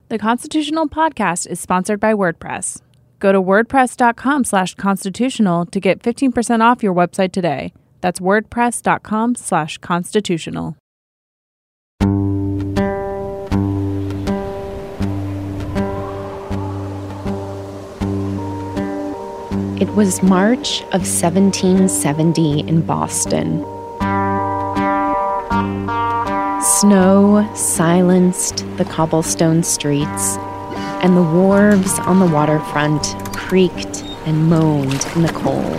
The Constitutional Podcast is sponsored by WordPress. Go to wordpress.com/constitutional to get 15% off your website today. That's wordpress.com/constitutional. It was March of 1770 in Boston. Snow silenced the cobblestone streets, and the wharves on the waterfront creaked and moaned in the cold.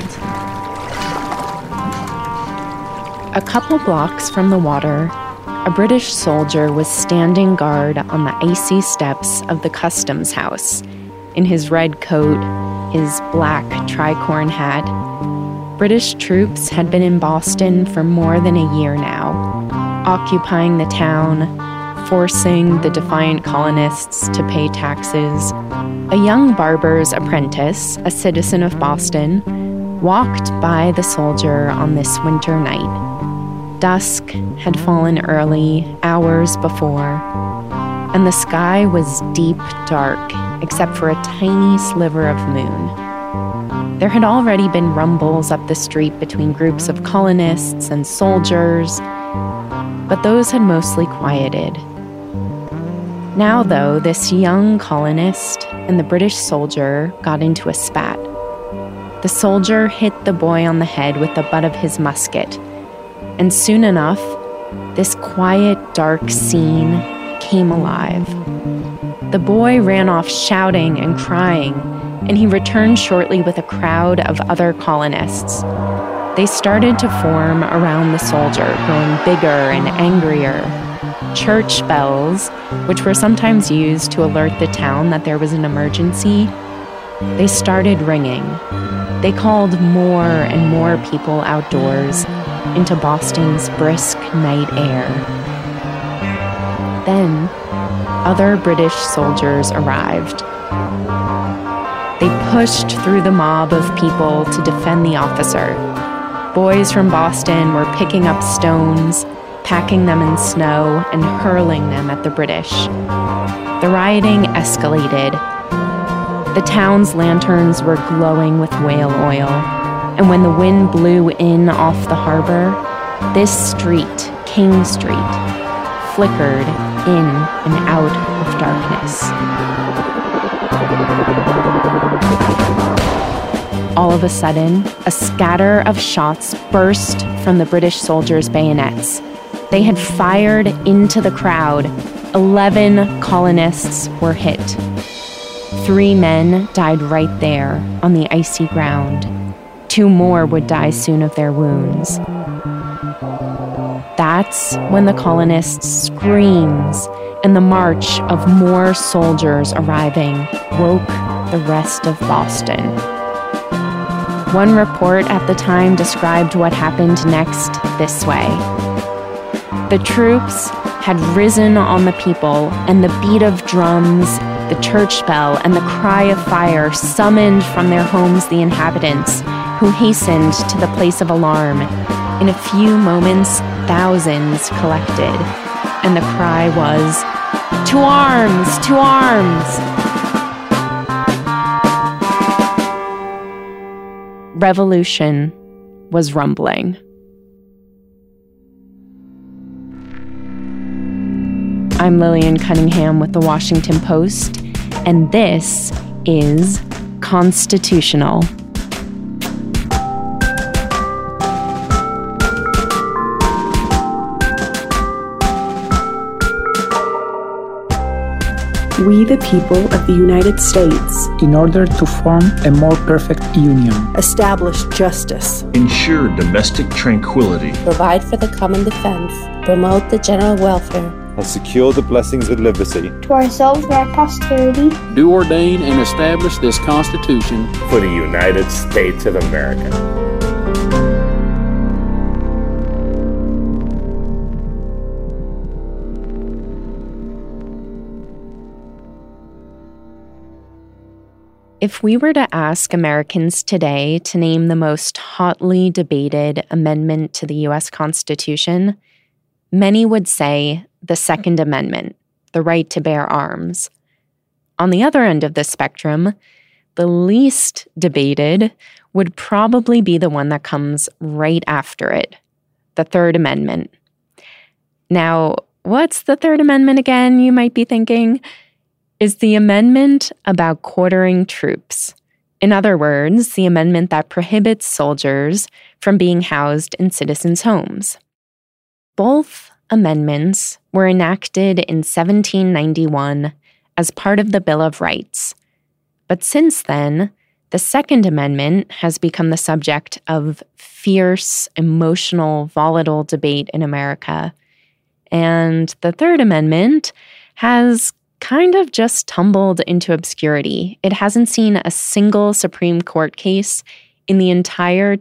A couple blocks from the water, a British soldier was standing guard on the icy steps of the customs house in his red coat, his black tricorn hat. British troops had been in Boston for more than a year now, occupying the town, forcing the defiant colonists to pay taxes. A young barber's apprentice, a citizen of Boston, walked by the soldier on this winter night. Dusk had fallen early, hours before, and the sky was deep dark except for a tiny sliver of moon. There had already been rumbles up the street between groups of colonists and soldiers, but those had mostly quieted. Now, though, this young colonist and the British soldier got into a spat. The soldier hit the boy on the head with the butt of his musket, and soon enough, this quiet, dark scene came alive. The boy ran off shouting and crying, and he returned shortly with a crowd of other colonists. They started to form around the soldier, growing bigger and angrier. Church bells, which were sometimes used to alert the town that there was an emergency, they started ringing. They called more and more people outdoors into Boston's brisk night air. Then, other British soldiers arrived. They pushed through the mob of people to defend the officer. Boys from Boston were picking up stones, packing them in snow, and hurling them at the British. The rioting escalated. The town's lanterns were glowing with whale oil, and when the wind blew in off the harbor, this street, King Street, flickered in and out of darkness. All of a sudden, a scatter of shots burst from the British soldiers' bayonets. They had fired into the crowd. 11 colonists were hit. 3 men died right there on the icy ground. 2 more would die soon of their wounds. That's when the colonists' screams and the march of more soldiers arriving woke the rest of Boston. One report at the time described what happened next this way. The troops had risen on the people, and the beat of drums, the church bell, and the cry of fire summoned from their homes the inhabitants, who hastened to the place of alarm. In a few moments, thousands collected, and the cry was, "To arms! To arms!" Revolution was rumbling. I'm Lillian Cunningham with The Washington Post, and this is Constitutional. We the people of the United States, in order to form a more perfect union, establish justice, ensure domestic tranquility, provide for the common defense, promote the general welfare, and secure the blessings of liberty to ourselves and our posterity, do ordain and establish this Constitution for the United States of America. If we were to ask Americans today to name the most hotly debated amendment to the U.S. Constitution, many would say the Second Amendment, the right to bear arms. On the other end of the spectrum, the least debated would probably be the one that comes right after it, the Third Amendment. Now, what's the Third Amendment again, you might be thinking? Is the amendment about quartering troops. In other words, the amendment that prohibits soldiers from being housed in citizens' homes. Both amendments were enacted in 1791 as part of the Bill of Rights. But since then, the Second Amendment has become the subject of fierce, emotional, volatile debate in America. And the Third Amendment has kind of just tumbled into obscurity. It hasn't seen a single Supreme Court case in the entire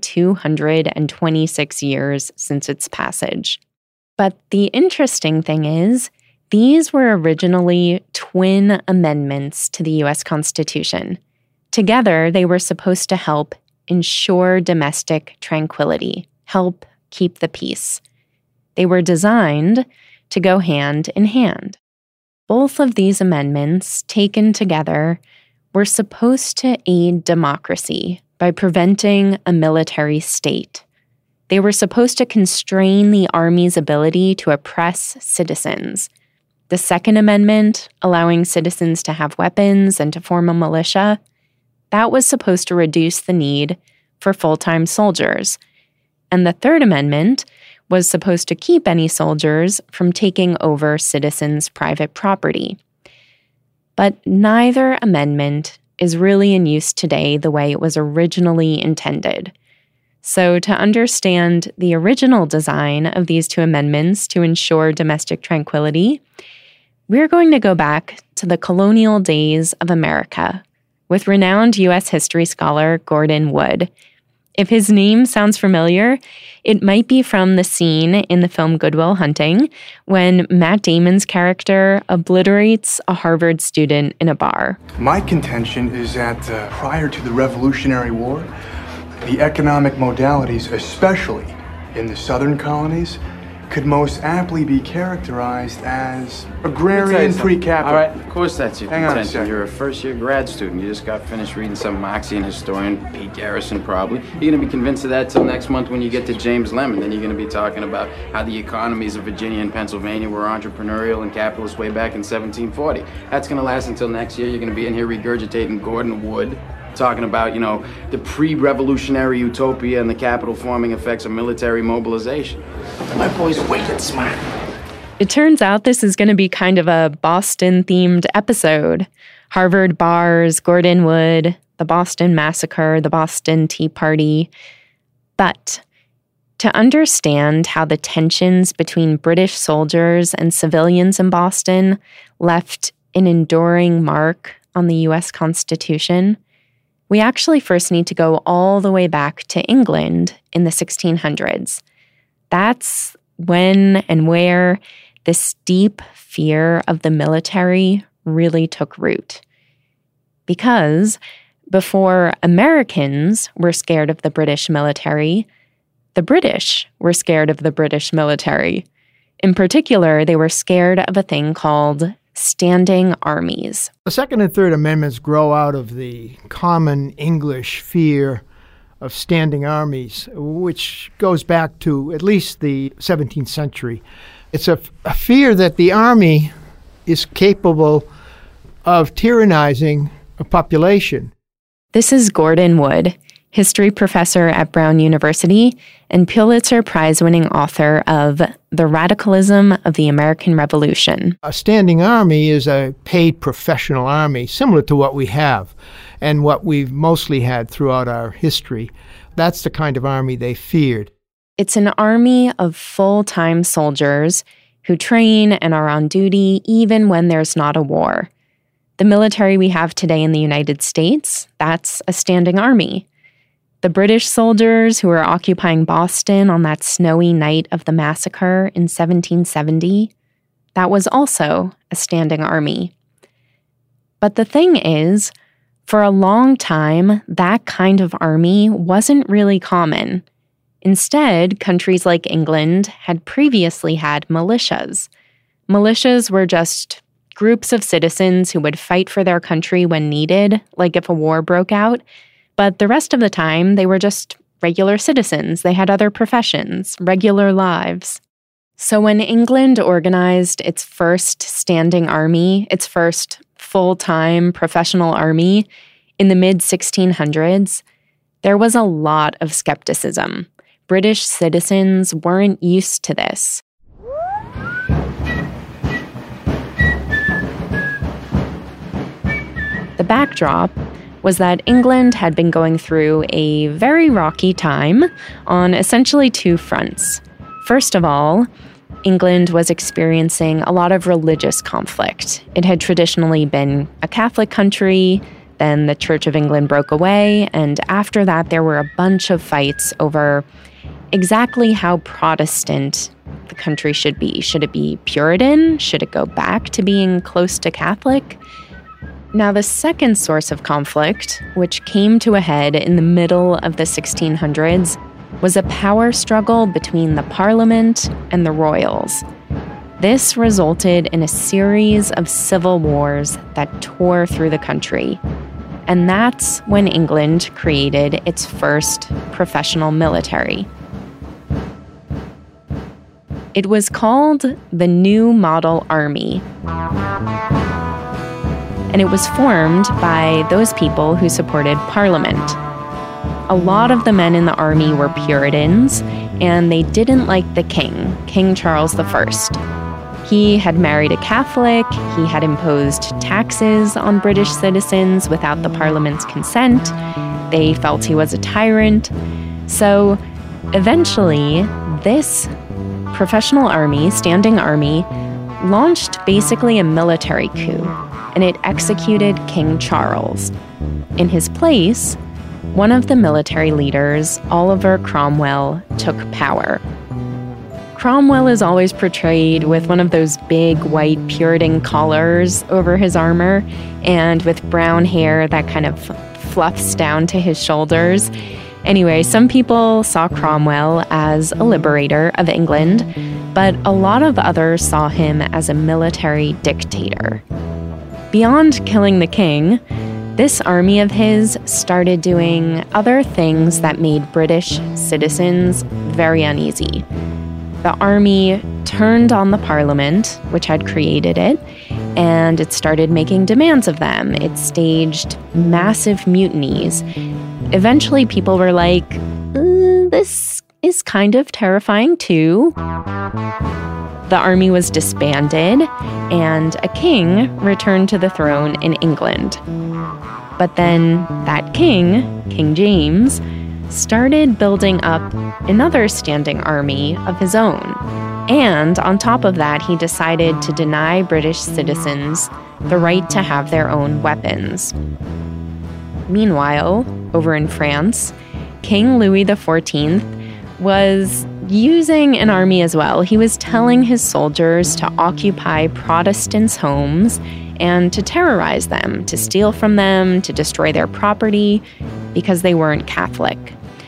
226 years since its passage. But the interesting thing is, these were originally twin amendments to the U.S. Constitution. Together, they were supposed to help ensure domestic tranquility, help keep the peace. They were designed to go hand in hand. Both of these amendments, taken together, were supposed to aid democracy by preventing a military state. They were supposed to constrain the Army's ability to oppress citizens. The Second Amendment, allowing citizens to have weapons and to form a militia, that was supposed to reduce the need for full-time soldiers. And the Third Amendment was supposed to keep any soldiers from taking over citizens' private property. But neither amendment is really in use today the way it was originally intended. So to understand the original design of these two amendments to ensure domestic tranquility, we're going to go back to the colonial days of America with renowned U.S. history scholar Gordon Wood. If his name sounds familiar, it might be from the scene in the film Good Will Hunting when Matt Damon's character obliterates a Harvard student in a bar. My contention is that prior to the Revolutionary War, the economic modalities, especially in the southern colonies, could most aptly be characterized as agrarian pre-capital. All right, of course that's your contention. contention. You're a first-year grad student. You just got finished reading some Marxian historian, Pete Garrison probably. You're going to be convinced of that till next month when you get to James Lemon. Then you're going to be talking about how the economies of Virginia and Pennsylvania were entrepreneurial and capitalist way back in 1740. That's going to last until next year. You're going to be in here regurgitating Gordon Wood, talking about, the pre-revolutionary utopia and the capital-forming effects of military mobilization. My boy's wicked smart. It turns out this is going to be kind of a Boston-themed episode. Harvard bars, Gordon Wood, the Boston Massacre, the Boston Tea Party. But to understand how the tensions between British soldiers and civilians in Boston left an enduring mark on the U.S. Constitution, we actually first need to go all the way back to England in the 1600s. That's when and where this deep fear of the military really took root. Because before Americans were scared of the British military, the British were scared of the British military. In particular, they were scared of a thing called standing armies. The Second and Third Amendments grow out of the common English fear of standing armies, which goes back to at least the 17th century. It's a fear that the army is capable of tyrannizing a population. This is Gordon Wood, history professor at Brown University and Pulitzer Prize-winning author of The Radicalism of the American Revolution. A standing army is a paid professional army, similar to what we have and what we've mostly had throughout our history. That's the kind of army they feared. It's an army of full-time soldiers who train and are on duty even when there's not a war. The military we have today in the United States, that's a standing army. The British soldiers who were occupying Boston on that snowy night of the massacre in 1770, that was also a standing army. But the thing is, for a long time, that kind of army wasn't really common. Instead, countries like England had previously had militias. Militias were just groups of citizens who would fight for their country when needed, like if a war broke out. But the rest of the time, they were just regular citizens. They had other professions, regular lives. So when England organized its first standing army, its first full-time professional army in the mid-1600s, there was a lot of skepticism. British citizens weren't used to this. The backdrop was that England had been going through a very rocky time on essentially two fronts. First of all, England was experiencing a lot of religious conflict. It had traditionally been a Catholic country, then the Church of England broke away, and after that there were a bunch of fights over exactly how Protestant the country should be. Should it be Puritan? Should it go back to being close to Catholic? Now, the second source of conflict, which came to a head in the middle of the 1600s, was a power struggle between the Parliament and the royals. This resulted in a series of civil wars that tore through the country. And that's when England created its first professional military. It was called the New Model Army. And it was formed by those people who supported Parliament. A lot of the men in the army were Puritans, and they didn't like the king, King Charles I. He had married a Catholic, he had imposed taxes on British citizens without the Parliament's consent, they felt he was a tyrant. So eventually, this professional army, standing army, launched basically a military coup, and it executed King Charles. In his place, one of the military leaders, Oliver Cromwell, took power. Cromwell is always portrayed with one of those big white Puritan collars over his armor and with brown hair that kind of fluffs down to his shoulders. Anyway, some people saw Cromwell as a liberator of England, but a lot of others saw him as a military dictator. Beyond killing the king, this army of his started doing other things that made British citizens very uneasy. The army turned on the Parliament, which had created it, and it started making demands of them. It staged massive mutinies. Eventually, people were like, this is kind of terrifying too. The army was disbanded, and a king returned to the throne in England. But then that king, King James, started building up another standing army of his own. And on top of that, he decided to deny British citizens the right to have their own weapons. Meanwhile, over in France, King Louis XIV was using an army as well. He was telling his soldiers to occupy Protestants' homes and to terrorize them, to steal from them, to destroy their property because they weren't Catholic.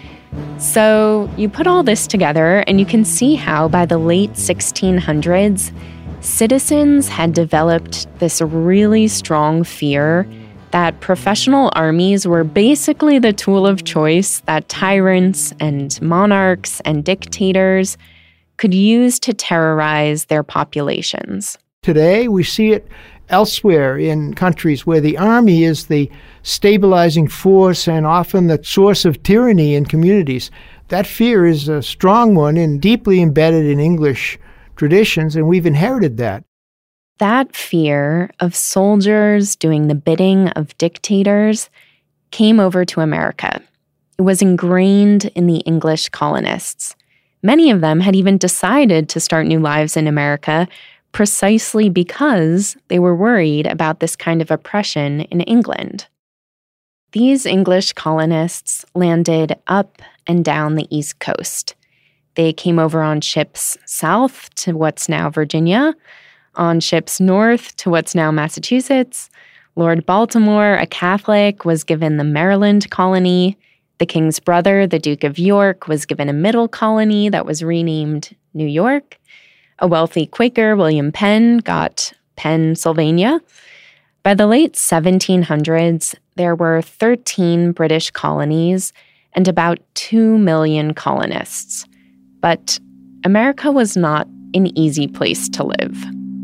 So you put all this together and you can see how by the late 1600s, citizens had developed this really strong fear that professional armies were basically the tool of choice that tyrants and monarchs and dictators could use to terrorize their populations. Today, we see it elsewhere in countries where the army is the stabilizing force and often the source of tyranny in communities. That fear is a strong one and deeply embedded in English traditions, and we've inherited that. That fear of soldiers doing the bidding of dictators came over to America. It was ingrained in the English colonists. Many of them had even decided to start new lives in America precisely because they were worried about this kind of oppression in England. These English colonists landed up and down the East Coast. They came over on ships south to what's now Virginia, on ships north to what's now Massachusetts. Lord Baltimore, a Catholic, was given the Maryland colony. The king's brother, the Duke of York, was given a middle colony that was renamed New York. A wealthy Quaker, William Penn, got Pennsylvania. By the late 1700s, there were 13 British colonies and about 2 million colonists. But America was not an easy place to live.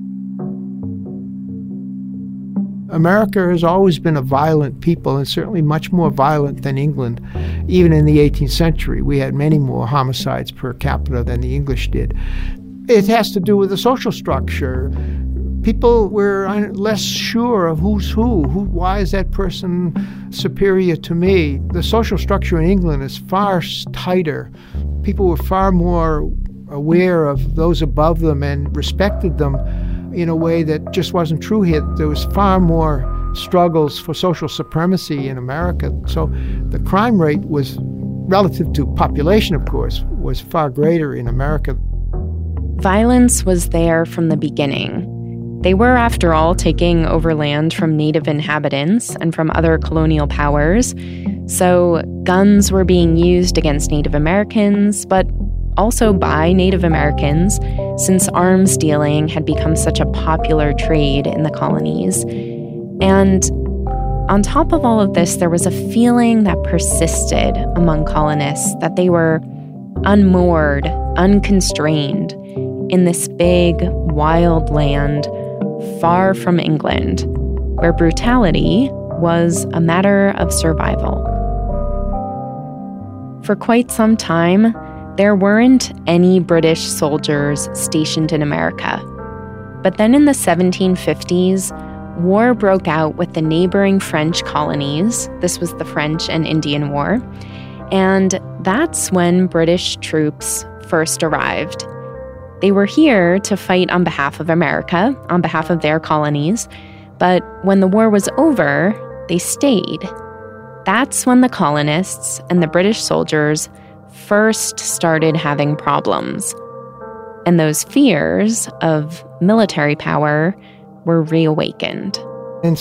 America has always been a violent people, and certainly much more violent than England. Even in the 18th century, we had many more homicides per capita than the English did. It has to do with the social structure. People were less sure of who's who. Why is that person superior to me? The social structure in England is far tighter. People were far more aware of those above them and respected them in a way that just wasn't true here. There was far more struggles for social supremacy in America. So the crime rate was, relative to population, of course, was far greater in America. Violence was there from the beginning. They were, after all, taking over land from native inhabitants and from other colonial powers. So guns were being used against Native Americans, but also by Native Americans, since arms dealing had become such a popular trade in the colonies. And on top of all of this, there was a feeling that persisted among colonists that they were unmoored, unconstrained in this big, wild land far from England, where brutality was a matter of survival. For quite some time, there weren't any British soldiers stationed in America. But then in the 1750s, war broke out with the neighboring French colonies. This was the French and Indian War. And that's when British troops first arrived. They were here to fight on behalf of America, on behalf of their colonies. But when the war was over, they stayed. That's when the colonists and the British soldiers first started having problems. And those fears of military power were reawakened. In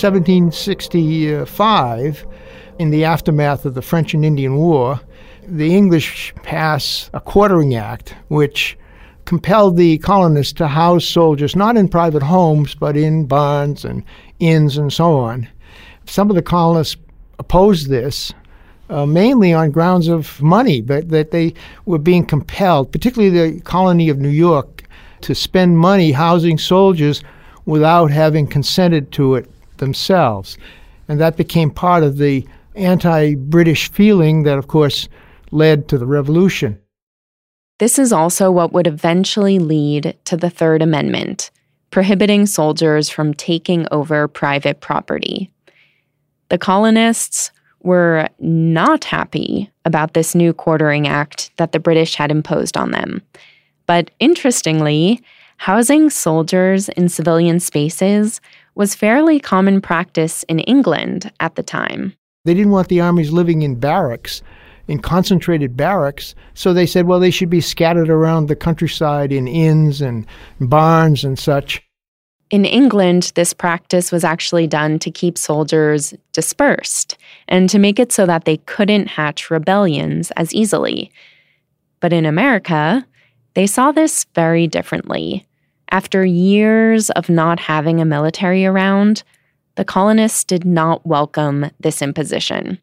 1765, in the aftermath of the French and Indian War, the English passed a Quartering Act, which compelled the colonists to house soldiers not in private homes, but in barns and inns and so on. Some of the colonists opposed this, mainly on grounds of money, but that they were being compelled, particularly the colony of New York, to spend money housing soldiers without having consented to it themselves. And that became part of the anti-British feeling that, of course, led to the Revolution. This is also what would eventually lead to the Third Amendment, prohibiting soldiers from taking over private property. The colonists were not happy about this new Quartering Act that the British had imposed on them. But interestingly, housing soldiers in civilian spaces was fairly common practice in England at the time. They didn't want the armies living in barracks, in concentrated barracks, so they said, well, they should be scattered around the countryside in inns and barns and such. In England, this practice was actually done to keep soldiers dispersed and to make it so that they couldn't hatch rebellions as easily. But in America, they saw this very differently. After years of not having a military around, the colonists did not welcome this imposition.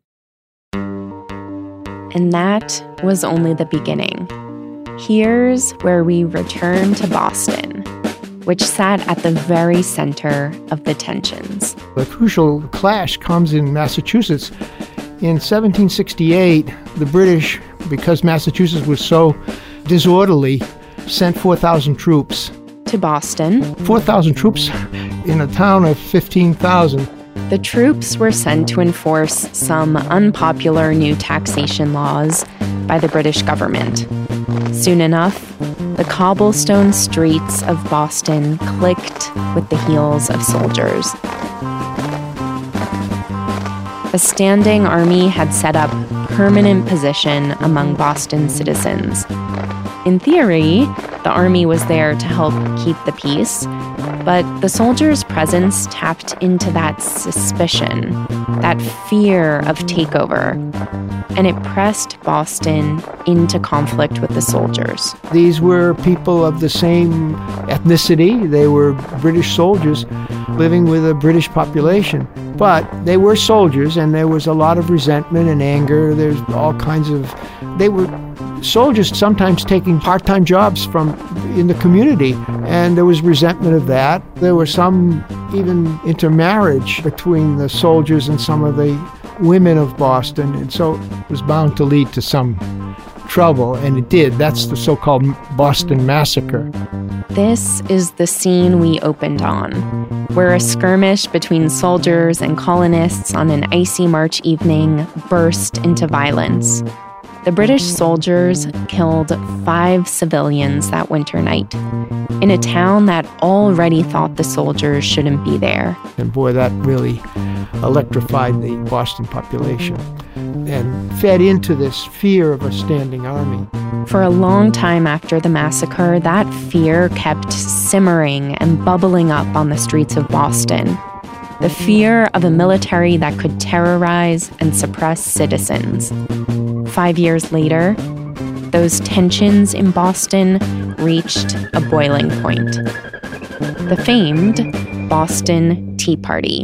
And that was only the beginning. Here's where we return to Boston, which sat at the very center of the tensions. The crucial clash comes in Massachusetts. In 1768, the British, because Massachusetts was so disorderly, sent 4,000 troops. To Boston. 4,000 troops in a town of 15,000. The troops were sent to enforce some unpopular new taxation laws by the British government. Soon enough, the cobblestone streets of Boston clicked with the heels of soldiers. A standing army had set up permanent position among Boston citizens. In theory, the army was there to help keep the peace, But the soldiers' presence tapped into that suspicion, that fear of takeover, and it pressed Boston into conflict with the soldiers. These were people of the same ethnicity. They were British soldiers living with a British population. But they were soldiers, and there was a lot of resentment and anger. There's all kinds of... They were soldiers sometimes taking part-time jobs in the community, and there was resentment of that. There was some even intermarriage between the soldiers and some of the women of Boston, and so it was bound to lead to some trouble, and it did. That's the so-called Boston Massacre. This is the scene we opened on, where a skirmish between soldiers and colonists on an icy March evening burst into violence. The British soldiers killed 5 civilians that winter night in a town that already thought the soldiers shouldn't be there. And boy, that really electrified the Boston population and fed into this fear of a standing army. For a long time after the massacre, that fear kept simmering and bubbling up on the streets of Boston. The fear of a military that could terrorize and suppress citizens. 5 years later, those tensions in Boston reached a boiling point. The famed Boston Tea Party.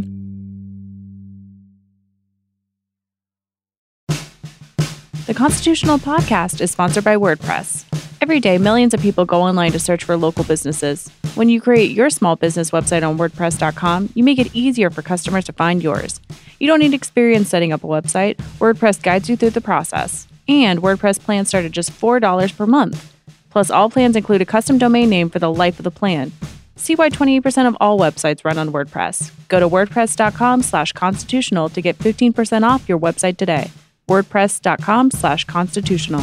The Constitutional Podcast is sponsored by WordPress. Every day, millions of people go online to search for local businesses. When you create your small business website on WordPress.com, you make it easier for customers to find yours. You don't need experience setting up a website. WordPress guides you through the process. And WordPress plans start at just $4 per month. Plus, all plans include a custom domain name for the life of the plan. See why 28% of all websites run on WordPress. Go to WordPress.com/constitutional to get 15% off your website today. WordPress.com/constitutional.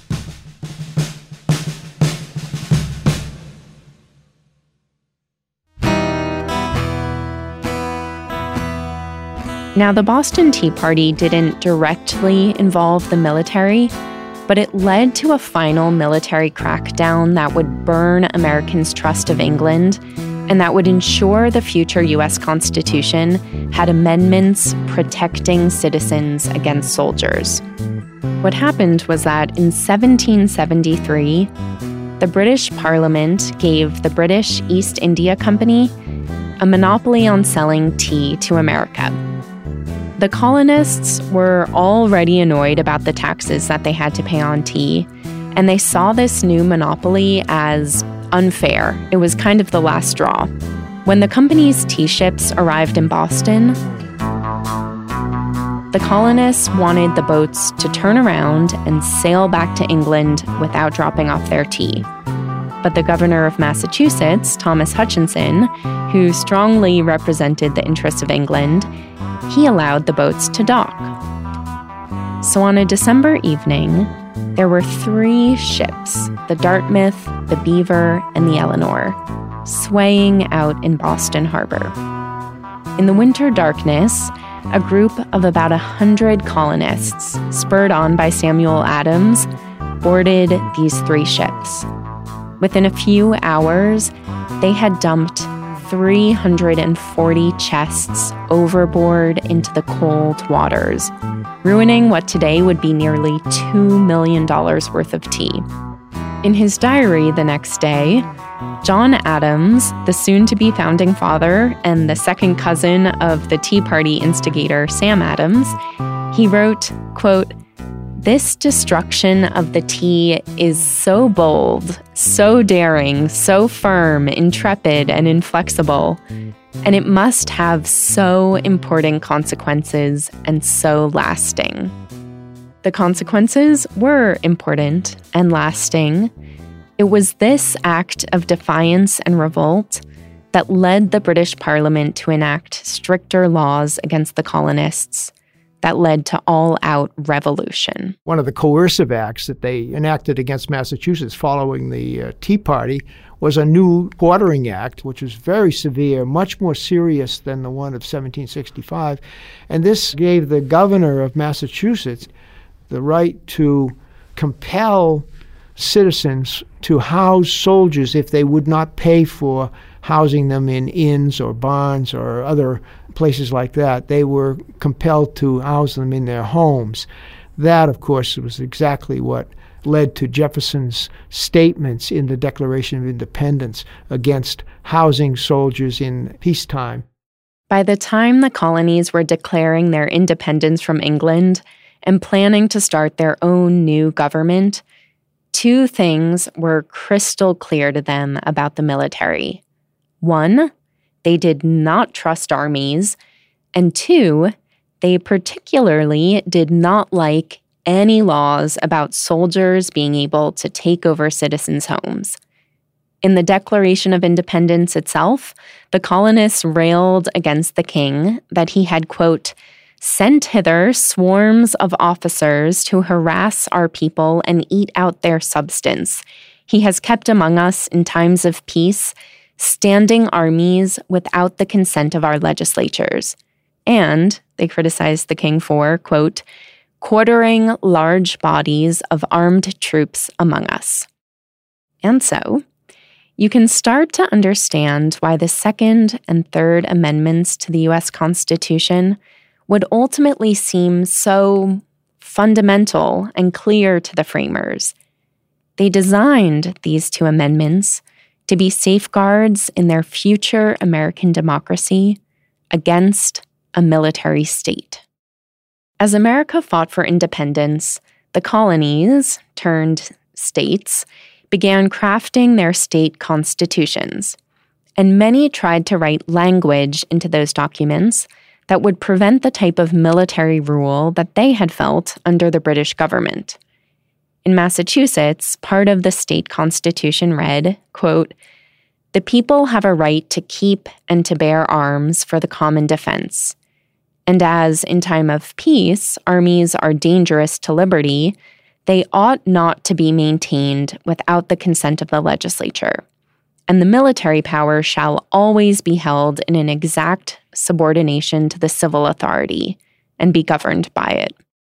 Now, the Boston Tea Party didn't directly involve the military, but it led to a final military crackdown that would burn Americans' trust of England and that would ensure the future U.S. Constitution had amendments protecting citizens against soldiers. What happened was that in 1773, the British Parliament gave the British East India Company a monopoly on selling tea to America. The colonists were already annoyed about the taxes that they had to pay on tea, and they saw this new monopoly as unfair. It was kind of the last straw. When the company's tea ships arrived in Boston, the colonists wanted the boats to turn around and sail back to England without dropping off their tea. But the governor of Massachusetts, Thomas Hutchinson, who strongly represented the interests of England, he allowed the boats to dock. So on a December evening, there were 3 ships, the Dartmouth, the Beaver, and the Eleanor, swaying out in Boston Harbor. In the winter darkness, a group of about 100 colonists, spurred on by Samuel Adams, boarded these 3 ships. Within a few hours, they had dumped 340 chests overboard into the cold waters, ruining what today would be nearly $2 million worth of tea. In his diary the next day, John Adams, the soon-to-be founding father and the second cousin of the Tea Party instigator Sam Adams, he wrote, quote, "This destruction of the tea is so bold, so daring, so firm, intrepid, and inflexible, and it must have so important consequences and so lasting." The consequences were important and lasting. It was this act of defiance and revolt that led the British Parliament to enact stricter laws against the colonists, that led to all-out revolution. One of the coercive acts that they enacted against Massachusetts following the Tea Party was a new Quartering Act, which was very severe, much more serious than the one of 1765. And this gave the governor of Massachusetts the right to compel citizens to house soldiers if they would not pay for housing them in inns or barns or other places like that. They were compelled to house them in their homes. That, of course, was exactly what led to Jefferson's statements in the Declaration of Independence against housing soldiers in peacetime. By the time the colonies were declaring their independence from England and planning to start their own new government, two things were crystal clear to them about the military. One, they did not trust armies, and two, they particularly did not like any laws about soldiers being able to take over citizens' homes. In the Declaration of Independence itself, the colonists railed against the king that he had, quote, sent hither swarms of officers to harass our people and eat out their substance. He has kept among us in times of peace standing armies without the consent of our legislatures. And they criticized the king for, quote, quartering large bodies of armed troops among us. And so, you can start to understand why the Second and Third Amendments to the U.S. Constitution would ultimately seem so fundamental and clear to the framers. They designed these two amendments to be safeguards in their future American democracy against a military state. As America fought for independence, the colonies, turned states, began crafting their state constitutions, and many tried to write language into those documents that would prevent the type of military rule that they had felt under the British government. In Massachusetts, part of the state constitution read, quote, the people have a right to keep and to bear arms for the common defense. And as, in time of peace, armies are dangerous to liberty, they ought not to be maintained without the consent of the legislature. And the military power shall always be held in an exact subordination to the civil authority and be governed by it.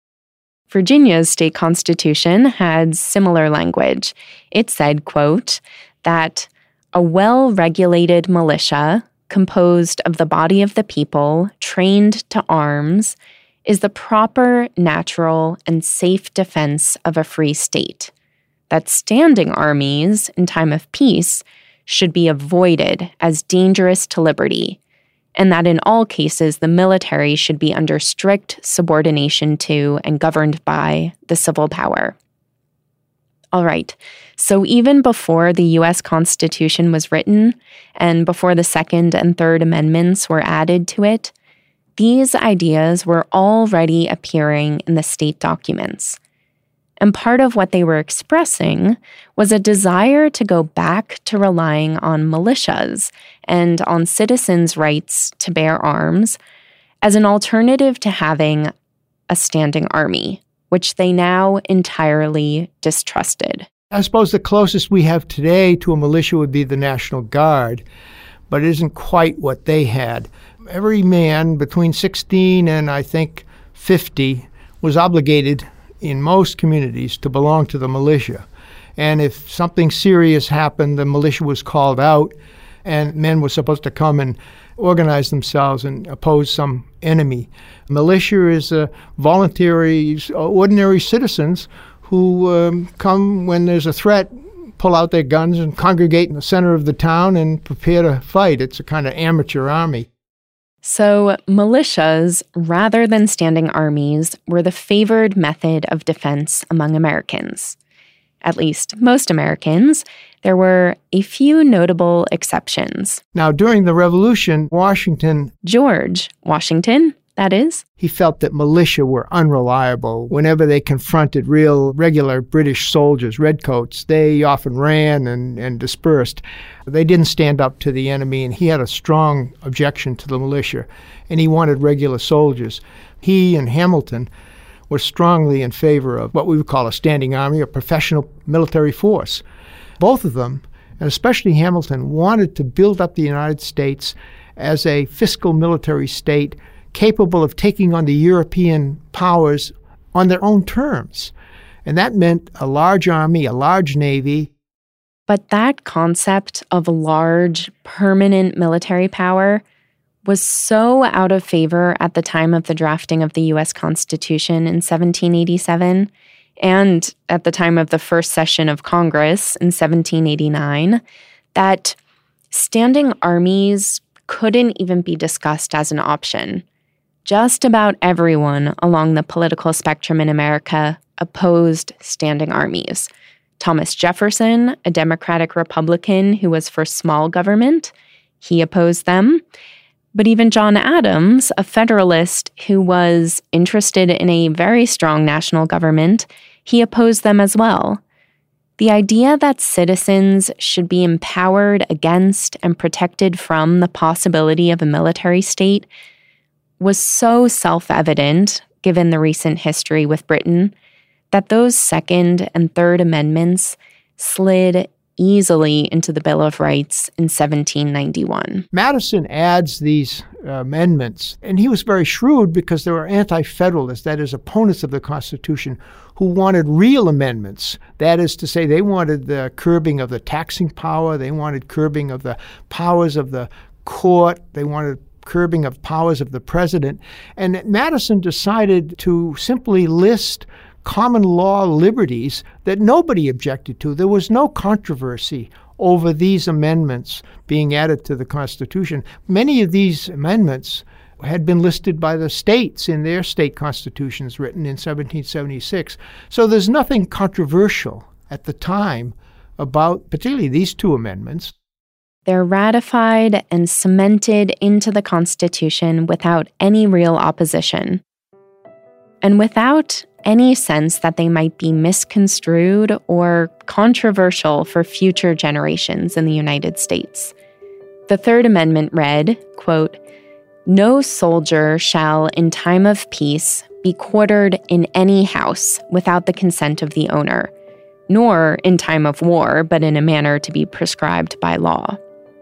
Virginia's state constitution had similar language. It said, quote, that a well-regulated militia composed of the body of the people trained to arms is the proper, natural, and safe defense of a free state. That standing armies in time of peace should be avoided as dangerous to liberty, and that in all cases the military should be under strict subordination to and governed by the civil power. All right, so even before the U.S. Constitution was written, and before the Second and Third Amendments were added to it, these ideas were already appearing in the state documents. And part of what they were expressing was a desire to go back to relying on militias and on citizens' rights to bear arms as an alternative to having a standing army, which they now entirely distrusted. I suppose the closest we have today to a militia would be the National Guard, but it isn't quite what they had. Every man between 16 and, I think, 50 was obligated in most communities to belong to the militia. And if something serious happened, the militia was called out, and men were supposed to come and organize themselves and oppose some enemy. Militia is voluntary, ordinary citizens who come when there's a threat, pull out their guns and congregate in the center of the town and prepare to fight. It's a kind of amateur army. So militias, rather than standing armies, were the favored method of defense among Americans. At least most Americans. There were a few notable exceptions. Now, during the Revolution, George Washington, that is, he felt that militia were unreliable. Whenever they confronted real, regular British soldiers, redcoats, they often ran and dispersed. They didn't stand up to the enemy, and he had a strong objection to the militia, and he wanted regular soldiers. He and Hamilton were strongly in favor of what we would call a standing army, a professional military force. Both of them, and especially Hamilton, wanted to build up the United States as a fiscal military state capable of taking on the European powers on their own terms. And that meant a large army, a large navy. But that concept of large, permanent military power was so out of favor at the time of the drafting of the U.S. Constitution in 1787 and at the time of the first session of Congress in 1789 that standing armies couldn't even be discussed as an option. Just about everyone along the political spectrum in America opposed standing armies. Thomas Jefferson, a Democratic Republican who was for small government, he opposed them. But even John Adams, a Federalist who was interested in a very strong national government, he opposed them as well. The idea that citizens should be empowered against and protected from the possibility of a military state was so self-evident, given the recent history with Britain, that those Second and Third Amendments slid easily into the Bill of Rights in 1791. Madison adds these amendments, and he was very shrewd because there were anti-federalists, that is, opponents of the Constitution, who wanted real amendments. That is to say, they wanted the curbing of the taxing power, they wanted curbing of the powers of the court, they wanted curbing of powers of the president. And Madison decided to simply list common law liberties that nobody objected to. There was no controversy over these amendments being added to the Constitution. Many of these amendments had been listed by the states in their state constitutions written in 1776. So there's nothing controversial at the time about particularly these two amendments. They're ratified and cemented into the Constitution without any real opposition, and without any sense that they might be misconstrued or controversial for future generations in the United States. The Third Amendment read, quote, "No soldier shall in time of peace be quartered in any house without the consent of the owner, nor in time of war, but in a manner to be prescribed by law."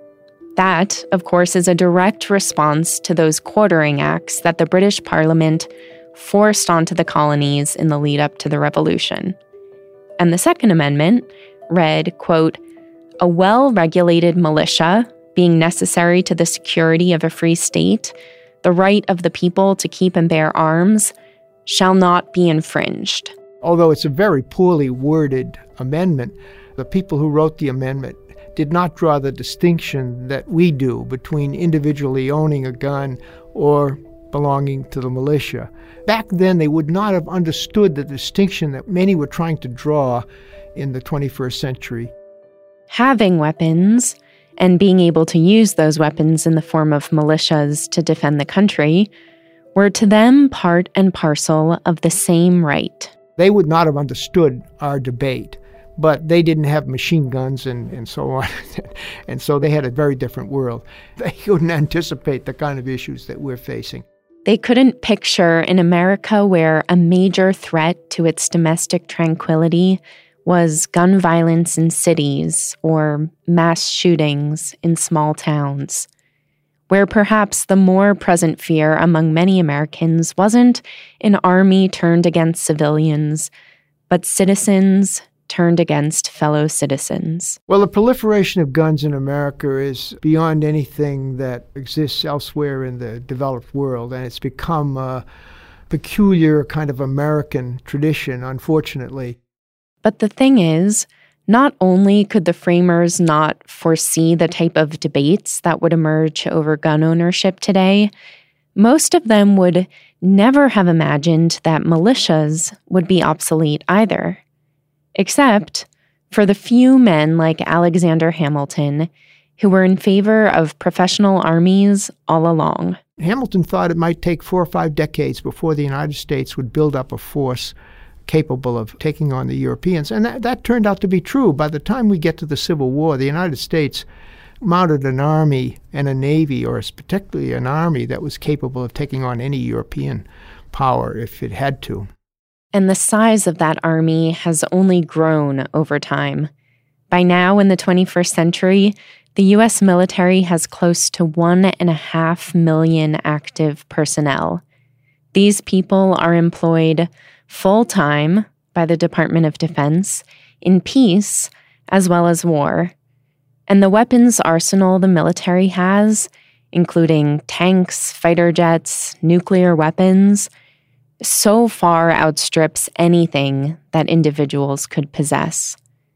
That, of course, is a direct response to those quartering acts that the British Parliament forced onto the colonies in the lead up to the Revolution. And the Second Amendment read, quote, "A well-regulated militia, being necessary to the security of a free state, the right of the people to keep and bear arms, shall not be infringed." Although it's a very poorly worded amendment, the people who wrote the amendment did not draw the distinction that we do between individually owning a gun or belonging to the militia. Back then, they would not have understood the distinction that many were trying to draw in the 21st century. Having weapons and being able to use those weapons in the form of militias to defend the country were to them part and parcel of the same right. They would not have understood our debate, but they didn't have machine guns and so on. And so they had a very different world. They couldn't anticipate the kind of issues that we're facing. They couldn't picture an America where a major threat to its domestic tranquility was gun violence in cities or mass shootings in small towns, where perhaps the more present fear among many Americans wasn't an army turned against civilians, but citizens turned against fellow citizens. Well, the proliferation of guns in America is beyond anything that exists elsewhere in the developed world, and it's become a peculiar kind of American tradition, unfortunately. But the thing is, not only could the framers not foresee the type of debates that would emerge over gun ownership today, most of them would never have imagined that militias would be obsolete either. Except for the few men like Alexander Hamilton who were in favor of professional armies all along. Hamilton thought it might take 4 or 5 decades before the United States would build up a force capable of taking on the Europeans. And that turned out to be true. By the time we get to the Civil War, the United States mounted an army and a navy, or particularly an army that was capable of taking on any European power if it had to. And the size of that army has only grown over time. By now, in the 21st century, the U.S. military has close to 1.5 million active personnel. These people are employed full-time by the Department of Defense, in peace as well as war. And the weapons arsenal the military has, including tanks, fighter jets, nuclear weapons, so far outstrips anything that individuals could possess.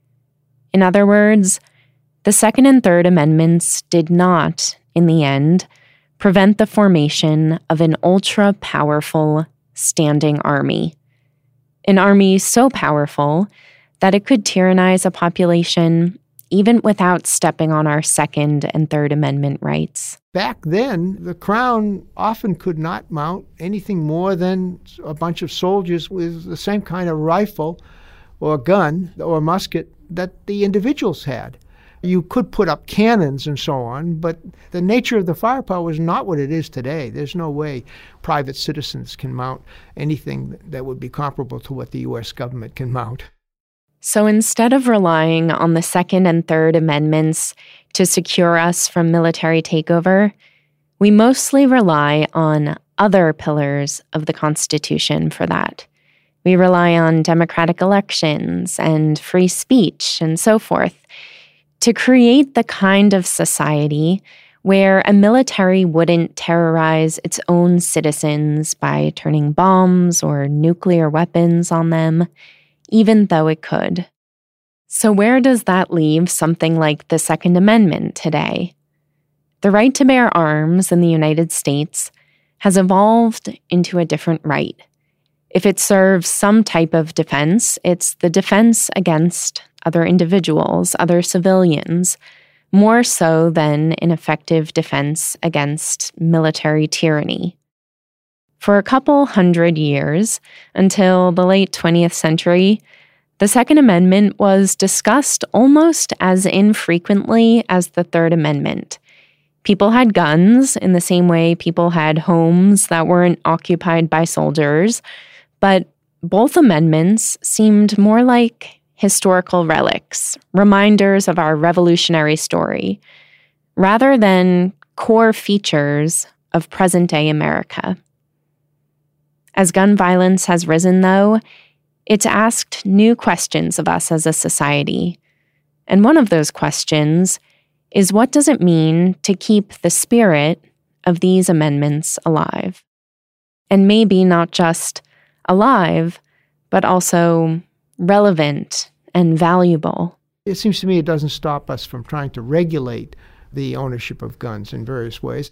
In other words, the Second and Third Amendments did not, in the end, prevent the formation of an ultra-powerful standing army. An army so powerful that it could tyrannize a population even without stepping on our Second and Third Amendment rights. Back then, the Crown often could not mount anything more than a bunch of soldiers with the same kind of rifle or gun or musket that the individuals had. You could put up cannons and so on, but the nature of the firepower is not what it is today. There's no way private citizens can mount anything that would be comparable to what the U.S. government can mount. So instead of relying on the Second and Third Amendments to secure us from military takeover, we mostly rely on other pillars of the Constitution for that. We rely on democratic elections and free speech and so forth to create the kind of society where a military wouldn't terrorize its own citizens by turning bombs or nuclear weapons on them, even though it could. So where does that leave something like the Second Amendment today? The right to bear arms in the United States has evolved into a different right. If it serves some type of defense, it's the defense against other individuals, other civilians, more so than an effective defense against military tyranny. For a couple hundred years, until the late 20th century, the Second Amendment was discussed almost as infrequently as the Third Amendment. People had guns in the same way people had homes that weren't occupied by soldiers, but both amendments seemed more like historical relics, reminders of our revolutionary story, rather than core features of present-day America. As gun violence has risen, though, it's asked new questions of us as a society. And one of those questions is, what does it mean to keep the spirit of these amendments alive? And maybe not just alive, but also relevant and valuable. It seems to me it doesn't stop us from trying to regulate the ownership of guns in various ways.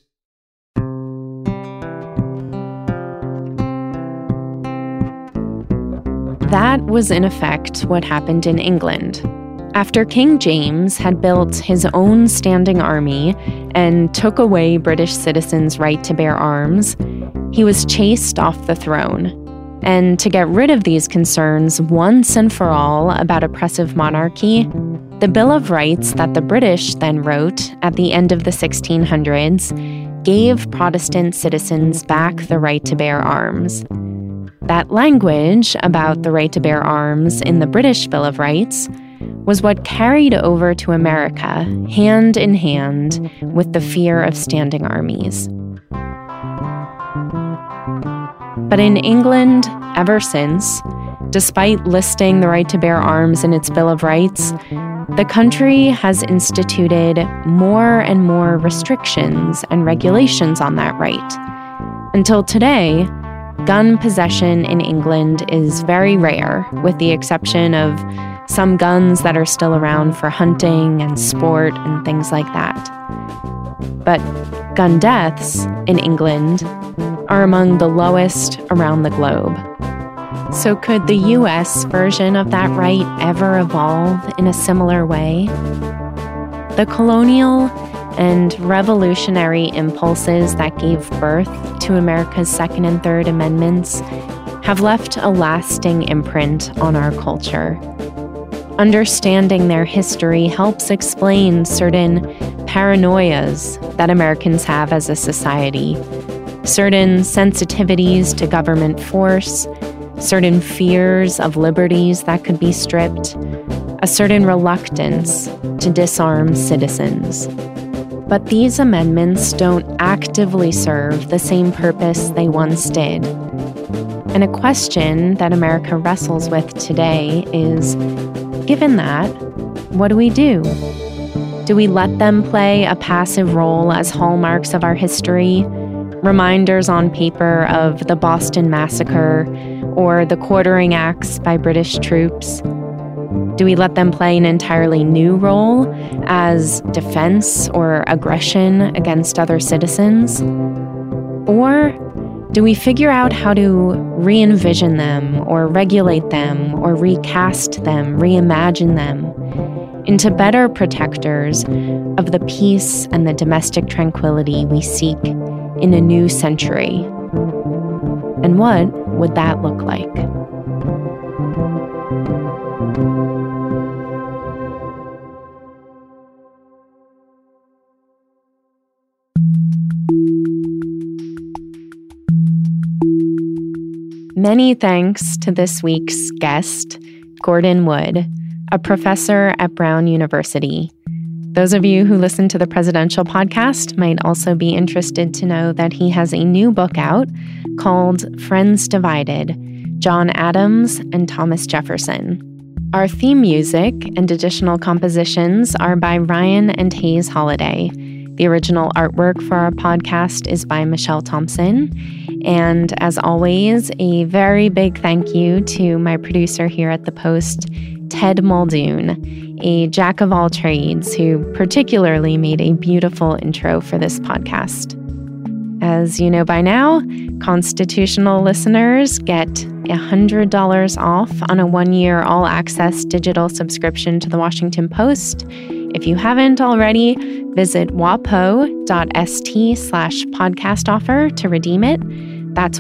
That was in effect what happened in England. After King James had built his own standing army and took away British citizens' right to bear arms, he was chased off the throne. And to get rid of these concerns once and for all about oppressive monarchy, the Bill of Rights that the British then wrote at the end of the 1600s gave Protestant citizens back the right to bear arms. That language about the right to bear arms in the British Bill of Rights was what carried over to America, hand in hand with the fear of standing armies. But in England, ever since, despite listing the right to bear arms in its Bill of Rights, the country has instituted more and more restrictions and regulations on that right. Until today, gun possession in England is very rare, with the exception of some guns that are still around for hunting and sport and things like that. But gun deaths in England are among the lowest around the globe. So could the U.S. version of that right ever evolve in a similar way? The colonial and revolutionary impulses that gave birth to America's Second and Third Amendments have left a lasting imprint on our culture. Understanding their history helps explain certain paranoias that Americans have as a society, certain sensitivities to government force, certain fears of liberties that could be stripped, a certain reluctance to disarm citizens. But these amendments don't actively serve the same purpose they once did. And a question that America wrestles with today is, given that, what do we do? Do we let them play a passive role as hallmarks of our history, reminders on paper of the Boston Massacre or the Quartering Acts by British troops? Do we let them play an entirely new role as defense or aggression against other citizens? Or do we figure out how to re-envision them or regulate them or recast them, reimagine them into better protectors of the peace and the domestic tranquility we seek in a new century? And what would that look like? Many thanks to this week's guest, Gordon Wood, a professor at Brown University. Those of you who listen to the Presidential Podcast might also be interested to know that he has a new book out called Friends Divided: John Adams and Thomas Jefferson. Our theme music and additional compositions are by Ryan and Hayes Holiday. The original artwork for our podcast is by Michelle Thompson. And as always, a very big thank you to my producer here at The Post, Ted Muldoon, a jack of all trades who particularly made a beautiful intro for this podcast. As you know by now, constitutional listeners get $100 off on a 1-year all-access digital subscription to The Washington Post. If you haven't already, visit wapo.st/podcast offer to redeem it. That's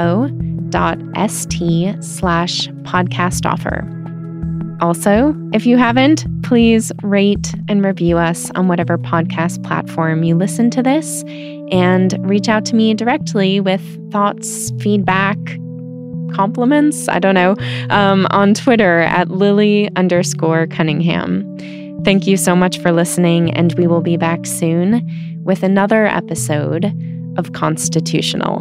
wapo.st/podcast offer. Also, if you haven't, please rate and review us on whatever podcast platform you listen to this, and reach out to me directly with thoughts, feedback, compliments, I don't know, on Twitter at Lily_Cunningham. Thank you so much for listening, and we will be back soon with another episode of Constitutional.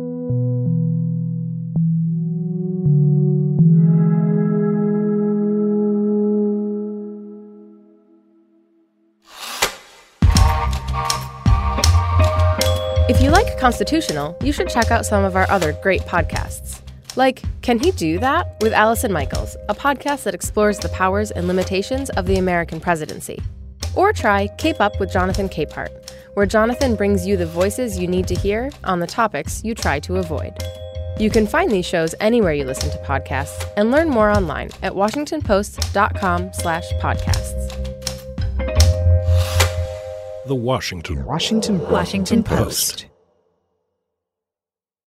If you like Constitutional, you should check out some of our other great podcasts. Like Can He Do That? With Allison Michaels, a podcast that explores the powers and limitations of the American presidency. Or try Cape Up with Jonathan Capehart, where Jonathan brings you the voices you need to hear on the topics you try to avoid. You can find these shows anywhere you listen to podcasts and learn more online at washingtonpost.com/podcasts. The Washington Post.